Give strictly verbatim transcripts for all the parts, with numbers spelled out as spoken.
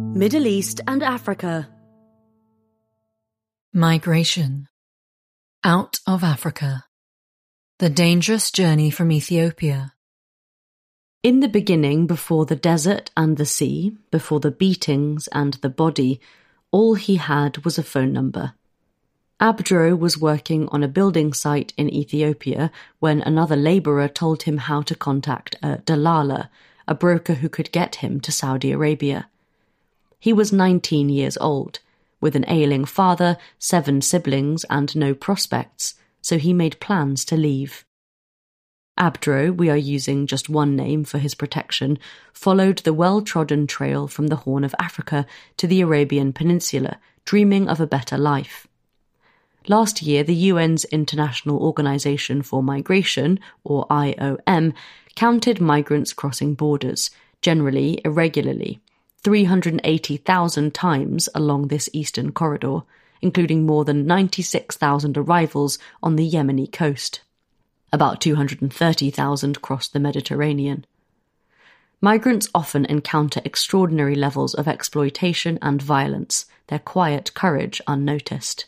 Middle East and Africa. Migration. Out of Africa. The dangerous journey from Ethiopia. In the beginning, before the desert and the sea, before the beatings and the body, all he had was a phone number. Abdro was working on a building site in Ethiopia when another labourer told him how to contact a dalala, a broker who could get him to Saudi Arabia. He was nineteen years old, with an ailing father, seven siblings and no prospects, so he made plans to leave. Abdro, we are using just one name for his protection, followed the well-trodden trail from the Horn of Africa to the Arabian Peninsula, dreaming of a better life. Last year, the U N's International Organization for Migration, or I O M, counted migrants crossing borders, generally irregularly, three hundred eighty thousand times along this eastern corridor, including more than ninety-six thousand arrivals on the Yemeni coast. About two hundred thirty thousand crossed the Mediterranean. Migrants often encounter extraordinary levels of exploitation and violence, their quiet courage unnoticed.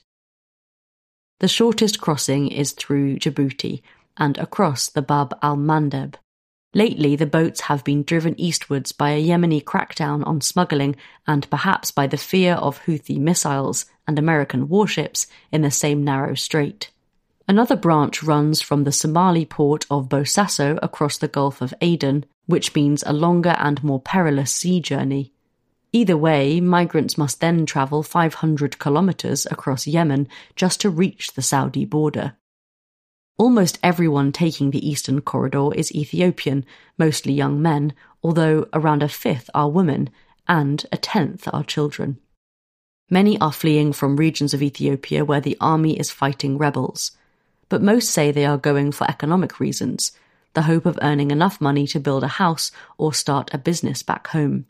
The shortest crossing is through Djibouti and across the Bab al-Mandeb. Lately, the boats have been driven eastwards by a Yemeni crackdown on smuggling and perhaps by the fear of Houthi missiles and American warships in the same narrow strait. Another branch runs from the Somali port of Bosaso across the Gulf of Aden, which means a longer and more perilous sea journey. Either way, migrants must then travel five hundred kilometres across Yemen just to reach the Saudi border. Almost everyone taking the eastern corridor is Ethiopian, mostly young men, although around a fifth are women, and a tenth are children. Many are fleeing from regions of Ethiopia where the army is fighting rebels, but most say they are going for economic reasons, the hope of earning enough money to build a house or start a business back home.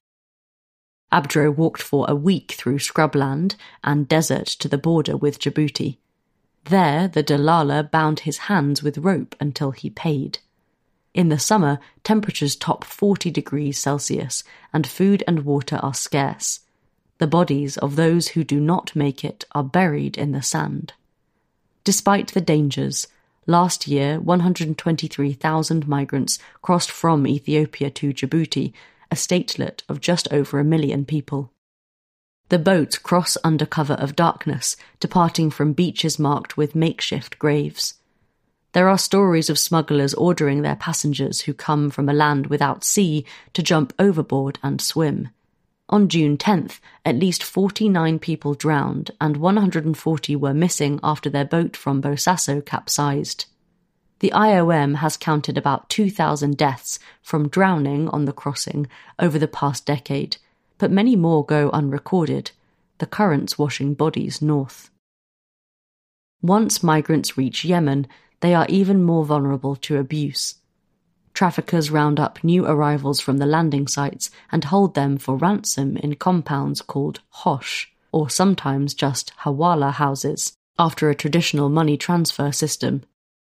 Abdro walked for a week through scrubland and desert to the border with Djibouti. There, the dalala bound his hands with rope until he paid. In the summer, temperatures top forty degrees Celsius, and food and water are scarce. The bodies of those who do not make it are buried in the sand. Despite the dangers, last year one hundred twenty-three thousand migrants crossed from Ethiopia to Djibouti, a statelet of just over a million people. The boats cross under cover of darkness, departing from beaches marked with makeshift graves. There are stories of smugglers ordering their passengers who come from a land without sea to jump overboard and swim. On June tenth, at least forty-nine people drowned and one hundred forty were missing after their boat from Bosaso capsized. The I O M has counted about two thousand deaths from drowning on the crossing over the past decade, but many more go unrecorded, the currents washing bodies north. Once migrants reach Yemen, they are even more vulnerable to abuse. Traffickers round up new arrivals from the landing sites and hold them for ransom in compounds called hosh, or sometimes just hawala houses, after a traditional money transfer system.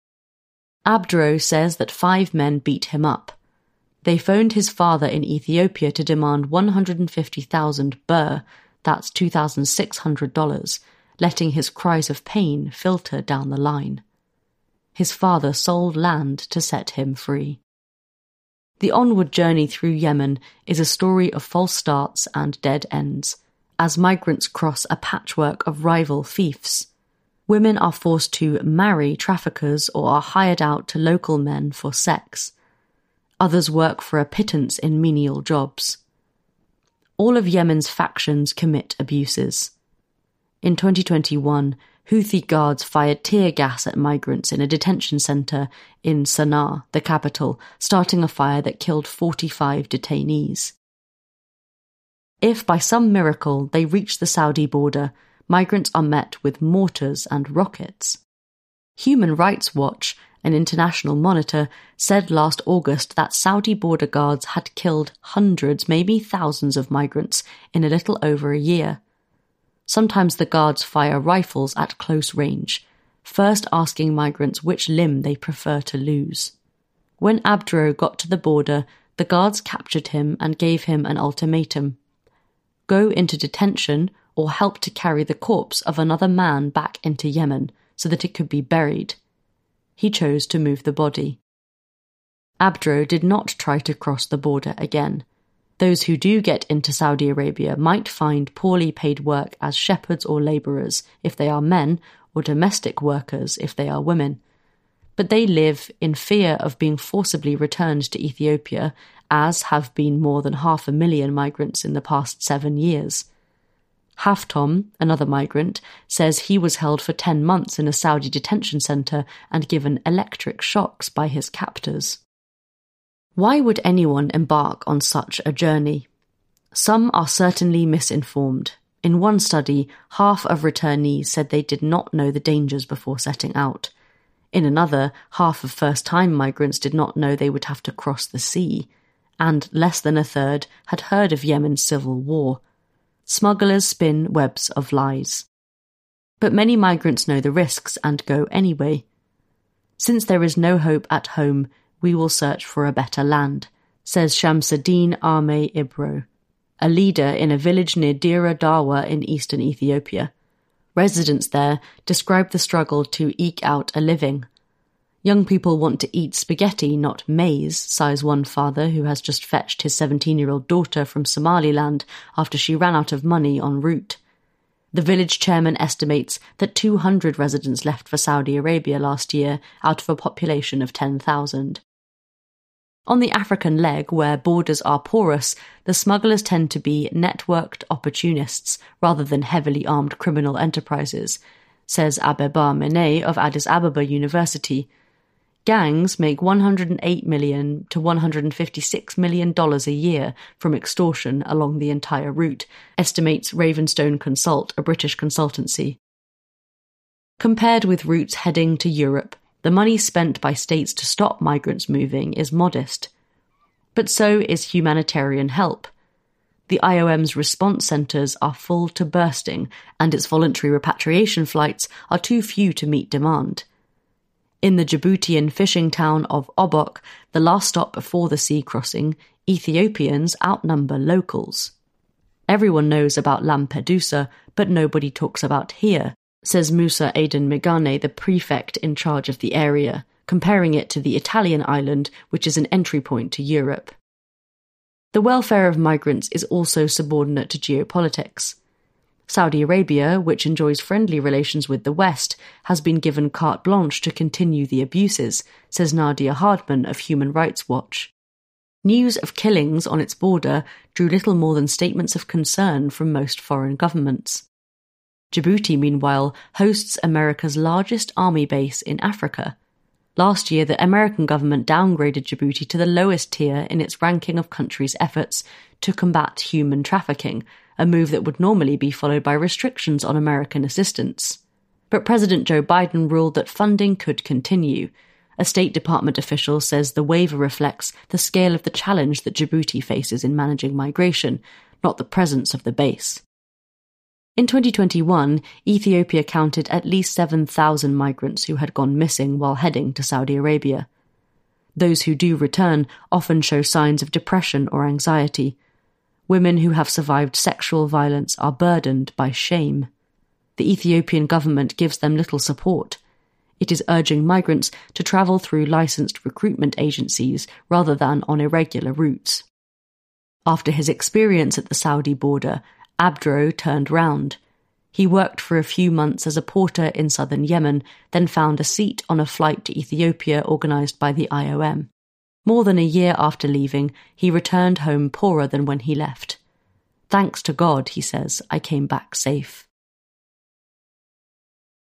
Abdro says that five men beat him up. They phoned his father in Ethiopia to demand one hundred fifty thousand birr, that's two thousand six hundred dollars, letting his cries of pain filter down the line. His father sold land to set him free. The onward journey through Yemen is a story of false starts and dead ends, as migrants cross a patchwork of rival fiefs. Women are forced to marry traffickers or are hired out to local men for sex. Others work for a pittance in menial jobs. All of Yemen's factions commit abuses. In twenty twenty-one, Houthi guards fired tear gas at migrants in a detention centre in Sana'a, the capital, starting a fire that killed forty-five detainees. If by some miracle they reach the Saudi border, migrants are met with mortars and rockets. Human Rights Watch, an international monitor, said last August that Saudi border guards had killed hundreds, maybe thousands of migrants in a little over a year. Sometimes the guards fire rifles at close range, first asking migrants which limb they prefer to lose. When Abdro got to the border, the guards captured him and gave him an ultimatum. go into detention, or help to carry the corpse of another man back into Yemen so that it could be buried. He chose to move the body. Abdro did not try to cross the border again. Those who do get into Saudi Arabia might find poorly paid work as shepherds or labourers if they are men, or domestic workers if they are women. But they live in fear of being forcibly returned to Ethiopia, as have been more than half a million migrants in the past seven years. Haftom, another migrant, says he was held for ten months in a Saudi detention centre and given electric shocks by his captors. Why would anyone embark on such a journey? Some are certainly misinformed. In one study, half of returnees said they did not know the dangers before setting out. In another, half of first-time migrants did not know they would have to cross the sea, and less than a third had heard of Yemen's civil war. Smugglers spin webs of lies. But many migrants know the risks and go anyway. Since there is no hope at home, we will search for a better land, says Shamsuddin Ahmed Ibro, a leader in a village near Dira Dawa in eastern Ethiopia. Residents there describe the struggle to eke out a living. Young people want to eat spaghetti, not maize, sighs one father who has just fetched his seventeen-year-old daughter from Somaliland after she ran out of money en route. The village chairman estimates that two hundred residents left for Saudi Arabia last year out of a population of ten thousand. On the African leg, where borders are porous, the smugglers tend to be networked opportunists rather than heavily armed criminal enterprises, says Abeba Mene of Addis Ababa University. Gangs make one hundred eight million dollars to one hundred fifty-six million dollars a year from extortion along the entire route, estimates Ravenstone Consult, a British consultancy. Compared with routes heading to Europe, the money spent by states to stop migrants moving is modest. But so is humanitarian help. The I O M's response centres are full to bursting, and its voluntary repatriation flights are too few to meet demand. In the Djiboutian fishing town of Obok, the last stop before the sea crossing, Ethiopians outnumber locals. Everyone knows about Lampedusa, but nobody talks about here, says Musa Aden Megane, the prefect in charge of the area, comparing it to the Italian island, which is an entry point to Europe. The welfare of migrants is also subordinate to geopolitics. Saudi Arabia, which enjoys friendly relations with the West, has been given carte blanche to continue the abuses, says Nadia Hardman of Human Rights Watch. News of killings on its border drew little more than statements of concern from most foreign governments. Djibouti, meanwhile, hosts America's largest army base in Africa. Last year, the American government downgraded Djibouti to the lowest tier in its ranking of countries' efforts to combat human trafficking, a move that would normally be followed by restrictions on American assistance. But President Joe Biden ruled that funding could continue. A State Department official says the waiver reflects the scale of the challenge that Djibouti faces in managing migration, not the presence of the base. In twenty twenty-one, Ethiopia counted at least seven thousand migrants who had gone missing while heading to Saudi Arabia. Those who do return often show signs of depression or anxiety. Women who have survived sexual violence are burdened by shame. The Ethiopian government gives them little support. It is urging migrants to travel through licensed recruitment agencies rather than on irregular routes. After his experience at the Saudi border, Abdro turned round. He worked for a few months as a porter in southern Yemen, then found a seat on a flight to Ethiopia organised by the I O M. More than a year after leaving, he returned home poorer than when he left. Thanks to God, he says, I came back safe.